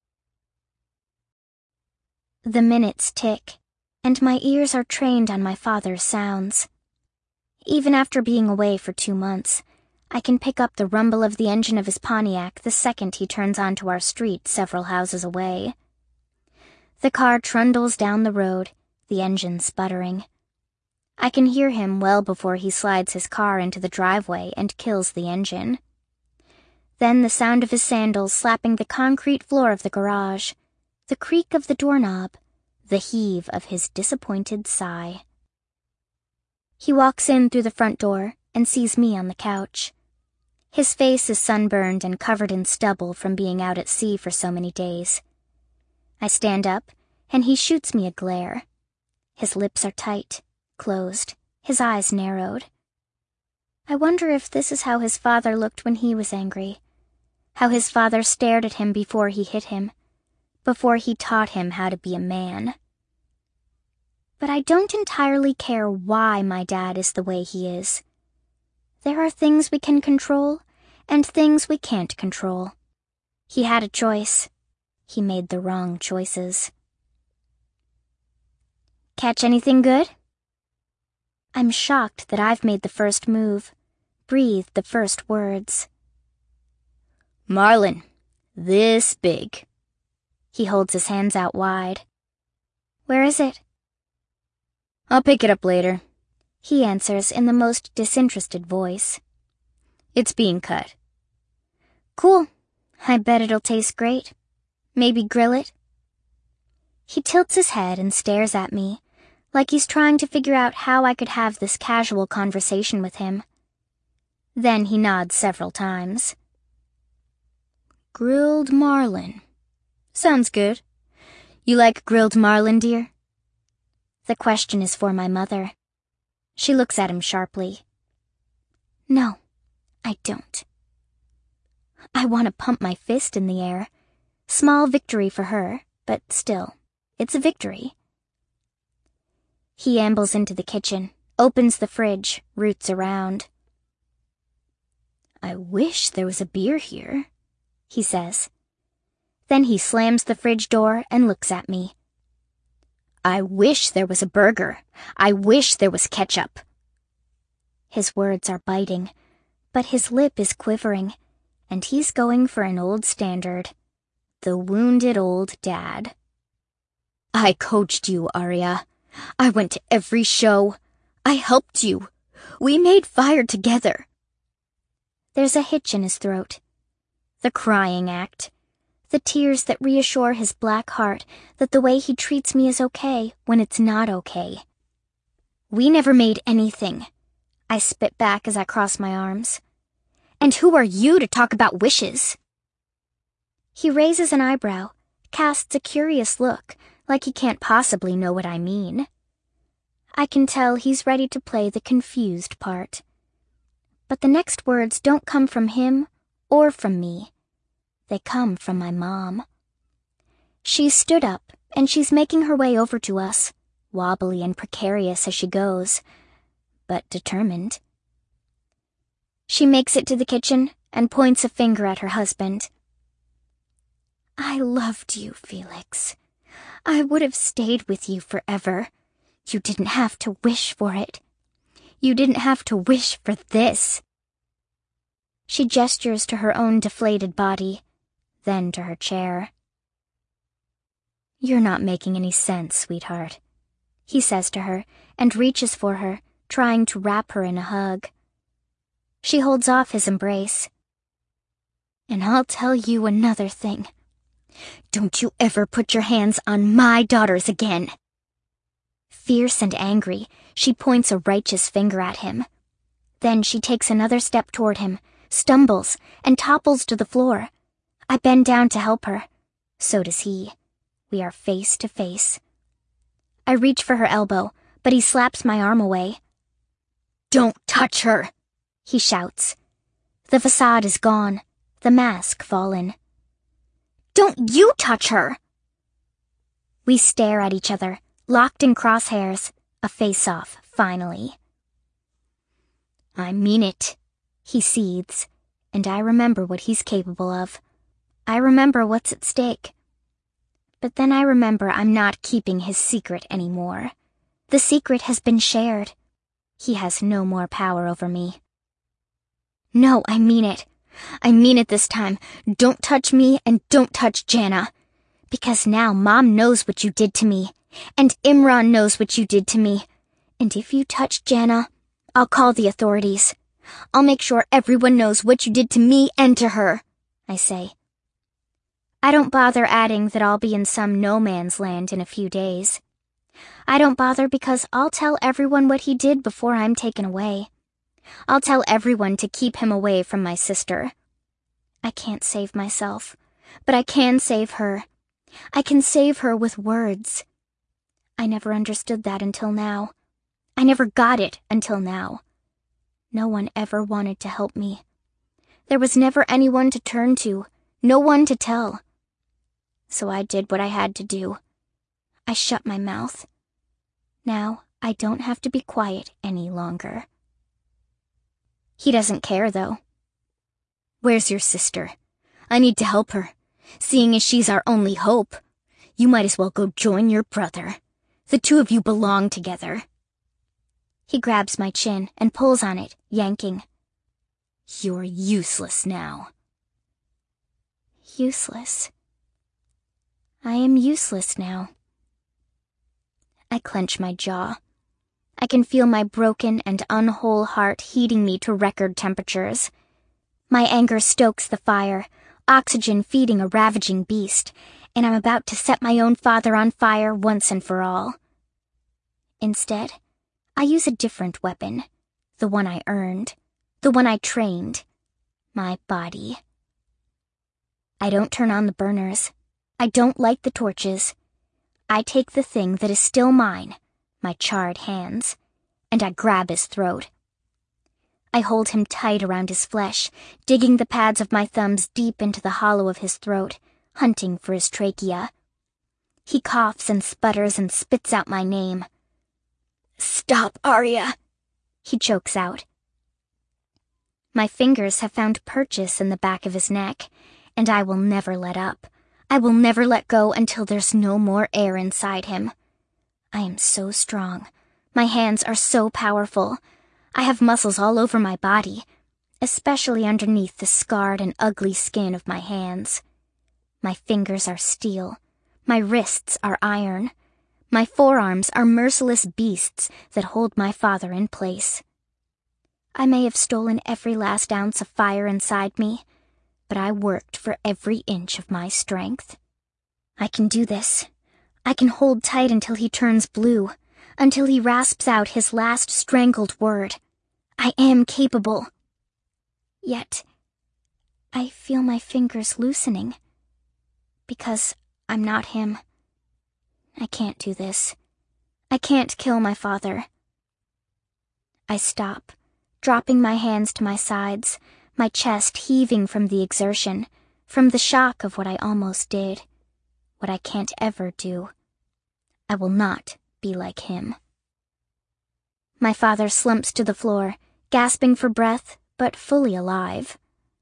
The minutes tick, and my ears are trained on my father's sounds. Even after being away for 2 months, I can pick up the rumble of the engine of his Pontiac the second he turns onto our street several houses away. The car trundles down the road, the engine sputtering. I can hear him well before he slides his car into the driveway and kills the engine. Then the sound of his sandals slapping the concrete floor of the garage, the creak of the doorknob, the heave of his disappointed sigh. He walks in through the front door and sees me on the couch. His face is sunburned and covered in stubble from being out at sea for so many days. I stand up, and he shoots me a glare. His lips are tight, closed, his eyes narrowed. I wonder if this is how his father looked when he was angry, how his father stared at him before he hit him, before he taught him how to be a man. But I don't entirely care why my dad is the way he is. There are things we can control and things we can't control. He had a choice. He made the wrong choices. Catch anything good? I'm shocked that I've made the first move, breathed the first words. Marlin, this big. He holds his hands out wide. Where is it? I'll pick it up later, he answers in the most disinterested voice. It's being cut. Cool. I bet it'll taste great. Maybe grill it? He tilts his head and stares at me, like he's trying to figure out how I could have this casual conversation with him. Then he nods several times. Grilled marlin. Sounds good. You like grilled marlin, dear? The question is for my mother. She looks at him sharply. No, I don't. I want to pump my fist in the air. Small victory for her, but still, it's a victory. He ambles into the kitchen, opens the fridge, roots around. I wish there was a beer here, he says. Then he slams the fridge door and looks at me. I wish there was a burger. I wish there was ketchup. His words are biting, but his lip is quivering, and he's going for an old standard. The wounded old dad. I coached you, Arya. I went to every show. I helped you. We made fire together. There's a hitch in his throat. The crying act. The tears that reassure his black heart that the way he treats me is okay when it's not okay. We never made anything. I spit back as I cross my arms. And who are you to talk about wishes? He raises an eyebrow, casts a curious look, like he can't possibly know what I mean. I can tell he's ready to play the confused part. But the next words don't come from him or from me. They come from my mom. She's stood up, and she's making her way over to us, wobbly and precarious as she goes, but determined. She makes it to the kitchen and points a finger at her husband. I loved you, Felix. I would have stayed with you forever. You didn't have to wish for it. You didn't have to wish for this. She gestures to her own deflated body, then to her chair. You're not making any sense, sweetheart, he says to her and reaches for her, trying to wrap her in a hug. She holds off his embrace. And I'll tell you another thing. Don't you ever put your hands on my daughters again. Fierce and angry, she points a righteous finger at him. Then she takes another step toward him, stumbles, and topples to the floor. I bend down to help her. So does he. We are face to face. I reach for her elbow, but he slaps my arm away. Don't touch her, he shouts. The facade is gone, the mask fallen. Don't you touch her! We stare at each other, locked in crosshairs, a face-off, finally. I mean it, he seethes, and I remember what he's capable of. I remember what's at stake. But then I remember I'm not keeping his secret anymore. The secret has been shared. He has no more power over me. No, I mean it. I mean it this time. Don't touch me and don't touch Jana. Because now Mom knows what you did to me, and Imran knows what you did to me. And if you touch Jana, I'll call the authorities. I'll make sure everyone knows what you did to me and to her, I say. I don't bother adding that I'll be in some no man's land in a few days. I don't bother because I'll tell everyone what he did before I'm taken away. I'll tell everyone to keep him away from my sister. I can't save myself, but I can save her. I can save her with words. I never understood that until now. I never got it until now. No one ever wanted to help me. There was never anyone to turn to, no one to tell. So I did what I had to do. I shut my mouth. Now I don't have to be quiet any longer. He doesn't care, though. Where's your sister? I need to help her. Seeing as she's our only hope, you might as well go join your brother. The two of you belong together. He grabs my chin and pulls on it, yanking. You're useless now. Useless. I am useless now. I clench my jaw. I can feel my broken and unwhole heart heating me to record temperatures. My anger stokes the fire, oxygen feeding a ravaging beast, and I'm about to set my own father on fire once and for all. Instead, I use a different weapon, the one I earned, the one I trained, my body. I don't turn on the burners. I don't light the torches. I take the thing that is still mine, my charred hands, and I grab his throat. I hold him tight around his flesh, digging the pads of my thumbs deep into the hollow of his throat, hunting for his trachea. He coughs and sputters and spits out my name. Stop, Arya, he chokes out. My fingers have found purchase in the back of his neck, and I will never let up. I will never let go until there's no more air inside him. I am so strong. My hands are so powerful. I have muscles all over my body, especially underneath the scarred and ugly skin of my hands. My fingers are steel. My wrists are iron. My forearms are merciless beasts that hold my father in place. I may have stolen every last ounce of fire inside me, but I worked for every inch of my strength. I can do this. I can hold tight until he turns blue, until he rasps out his last strangled word. I am capable. Yet, I feel my fingers loosening. Because I'm not him. I can't do this. I can't kill my father. I stop, dropping my hands to my sides, my chest heaving from the exertion, from the shock of what I almost did, what I can't ever do. I will not be like him. My father slumps to the floor, gasping for breath, but fully alive.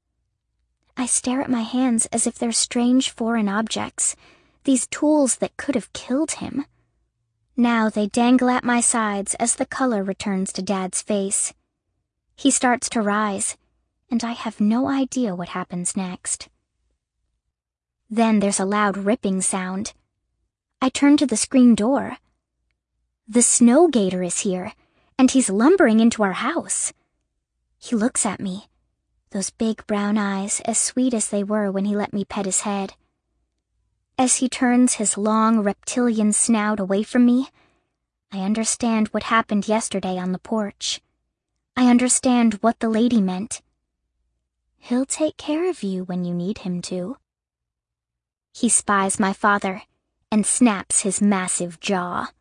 I stare at my hands as if they're strange foreign objects, these tools that could have killed him. Now they dangle at my sides as the color returns to Dad's face. He starts to rise, and I have no idea what happens next. Then there's a loud ripping sound. I turn to the screen door. The Snow Gator is here, and he's lumbering into our house. He looks at me, those big brown eyes as sweet as they were when he let me pet his head. As he turns his long reptilian snout away from me, I understand what happened yesterday on the porch. I understand what the lady meant. He'll take care of you when you need him to. He spies my father and snaps his massive jaw.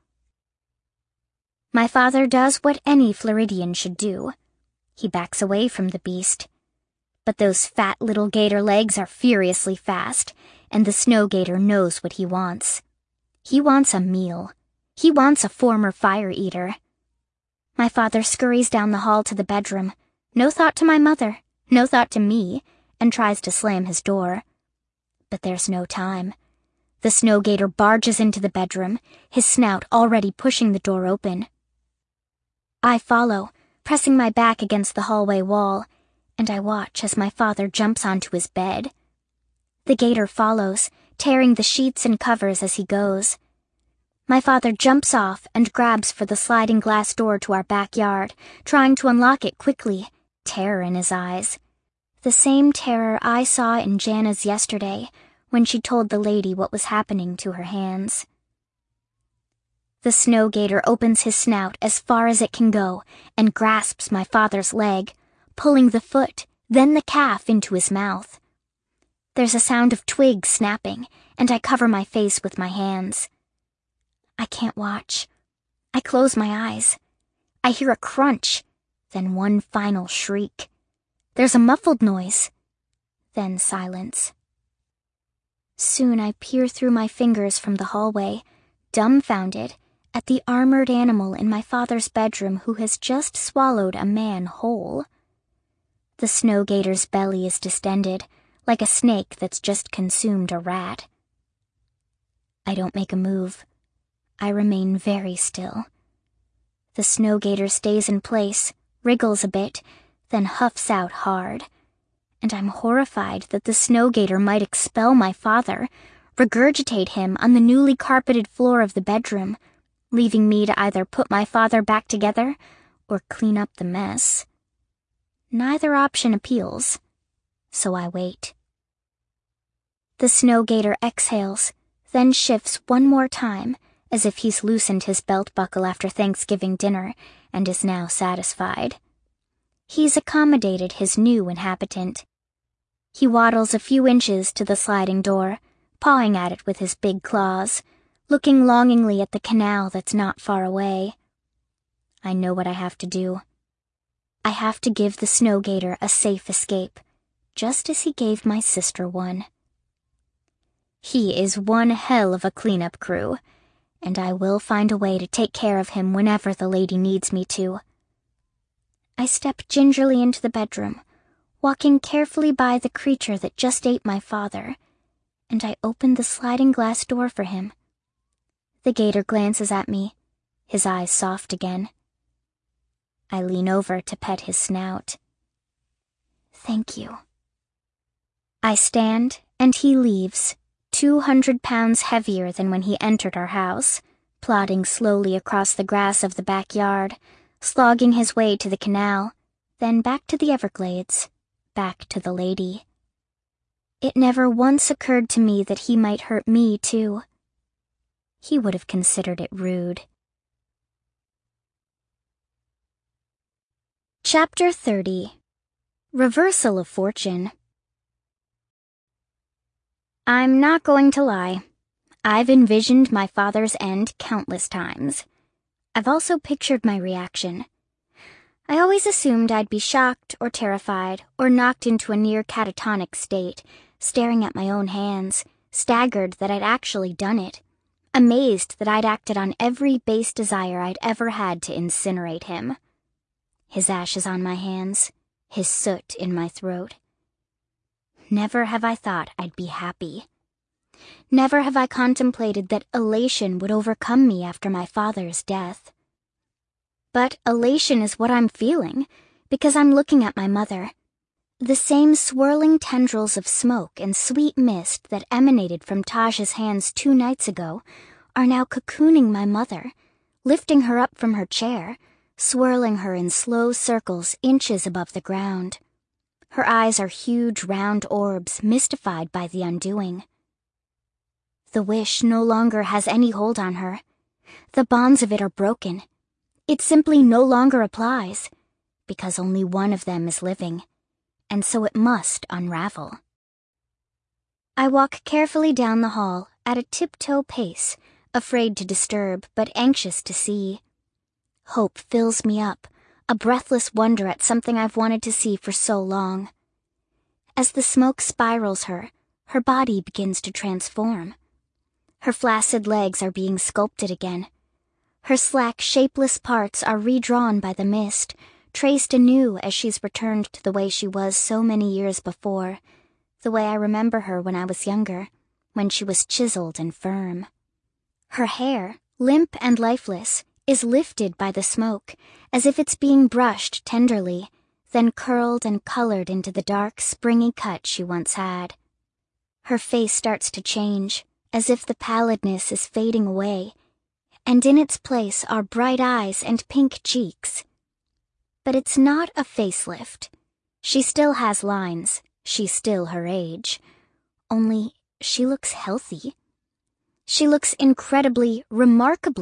My father does what any Floridian should do. He backs away from the beast. But those fat little gator legs are furiously fast, and the snow gator knows what he wants. He wants a meal. He wants a former fire eater. My father scurries down the hall to the bedroom, no thought to my mother, no thought to me, and tries to slam his door. But there's no time. The snow gator barges into the bedroom, his snout already pushing the door open. I follow, pressing my back against the hallway wall, and I watch as my father jumps onto his bed. The gator follows, tearing the sheets and covers as he goes. My father jumps off and grabs for the sliding glass door to our backyard, trying to unlock it quickly, terror in his eyes. The same terror I saw in Jana's yesterday, when she told the lady what was happening to her hands. The snow gator opens his snout as far as it can go and grasps my father's leg, pulling the foot, then the calf into his mouth. There's a sound of twigs snapping, and I cover my face with my hands. I can't watch. I close my eyes. I hear a crunch, then one final shriek. There's a muffled noise, then silence. Soon I peer through my fingers from the hallway, dumbfounded, at the armored animal in my father's bedroom who has just swallowed a man whole. The snow gator's belly is distended, like a snake that's just consumed a rat. I don't make a move. I remain very still. The snow gator stays in place, wriggles a bit, then huffs out hard. And I'm horrified that the snow gator might expel my father, regurgitate him on the newly carpeted floor of the bedroom, leaving me to either put my father back together or clean up the mess. Neither option appeals, so I wait. The snow gator exhales, then shifts one more time, as if he's loosened his belt buckle after Thanksgiving dinner and is now satisfied. He's accommodated his new inhabitant. He waddles a few inches to the sliding door, pawing at it with his big claws, looking longingly at the canal that's not far away. I know what I have to do. I have to give the snow gator a safe escape, just as he gave my sister one. He is one hell of a cleanup crew, and I will find a way to take care of him whenever the lady needs me to. I step gingerly into the bedroom, walking carefully by the creature that just ate my father, and I open the sliding glass door for him. The gator glances at me, his eyes soft again. I lean over to pet his snout. Thank you. I stand, and he leaves, 200 pounds heavier than when he entered our house, plodding slowly across the grass of the backyard, slogging his way to the canal, then back to the Everglades, back to the lady. It never once occurred to me that he might hurt me, too. He would have considered it rude. Chapter 30. Reversal of Fortune. I'm not going to lie. I've envisioned my father's end countless times. I've also pictured my reaction. I always assumed I'd be shocked or terrified or knocked into a near catatonic state, staring at my own hands, staggered that I'd actually done it, amazed that I'd acted on every base desire I'd ever had to incinerate him. His ashes on my hands, his soot in my throat. Never have I thought I'd be happy. Never have I contemplated that elation would overcome me after my father's death. But elation is what I'm feeling, because I'm looking at my mother. The same swirling tendrils of smoke and sweet mist that emanated from Taj's hands 2 nights ago are now cocooning my mother, lifting her up from her chair, swirling her in slow circles inches above the ground. Her eyes are huge round orbs mystified by the undoing. The wish no longer has any hold on her. The bonds of it are broken. It simply no longer applies, because only one of them is living, and so it must unravel. I walk carefully down the hall at a tiptoe pace, afraid to disturb but anxious to see. Hope fills me up, a breathless wonder at something I've wanted to see for so long. As the smoke spirals her body begins to transform. Her flaccid legs are being sculpted again. Her slack, shapeless parts are redrawn by the mist, traced anew as she's returned to the way she was so many years before, the way I remember her when I was younger, when she was chiseled and firm. Her hair, limp and lifeless, is lifted by the smoke, as if it's being brushed tenderly, then curled and colored into the dark, springy cut she once had. Her face starts to change, as if the pallidness is fading away, and in its place are bright eyes and pink cheeks. But it's not a facelift. She still has lines, she's still her age. Only she looks healthy. She looks incredibly, remarkably